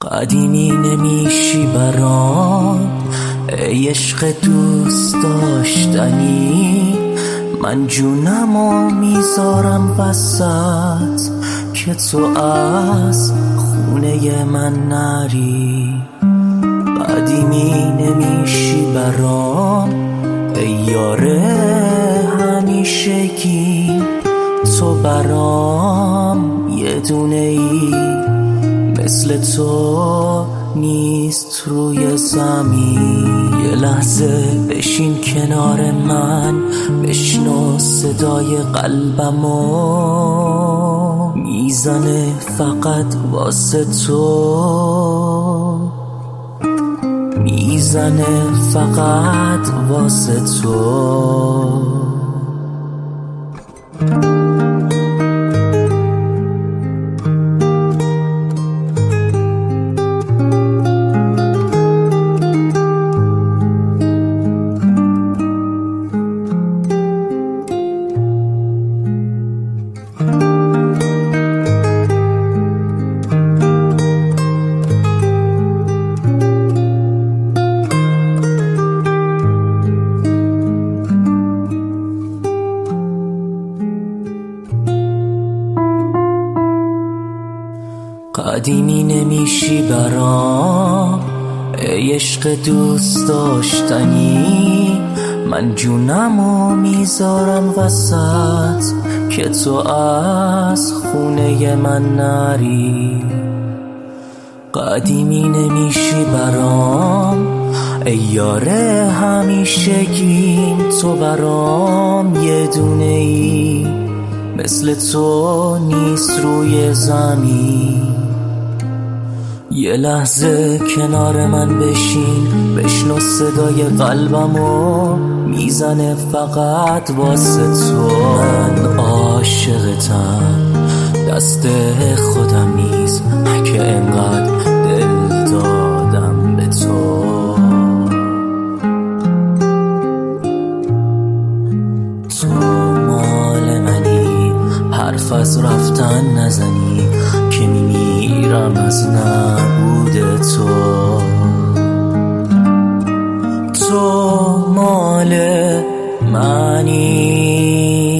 قدیمی نمیشی برام ای عشق دوست داشتنی، من جونمو میذارم وسط که تو از خونه من نری. قدیمی نمیشی برام ای یاره همیشگی، تو برام یه دونه ای مثل تو نیست روی زمین. یه لحظه بشین کنار من، بشنو صدای قلبمو میزنه فقط واسه تو، میزنه فقط واسه تو. قدیمی نمیشی برام ای عشق دوست داشتنی، من جونمو میذارم وسط که تو از خونه من نری. قدیمی نمیشی برام ای یاره همیشگیم، تو برام یه دونه ای مثل تو نیست روی زمین. یه لحظه کنار من بشین، بشنو صدای قلبمو میزنه فقط واسه تو. من عاشقتم، دست خودم نیست که انقدر دل دادم به تو. تو مال منی، حرف از رفتن نزنی که میمیرم از نبود تو. تو مال منی.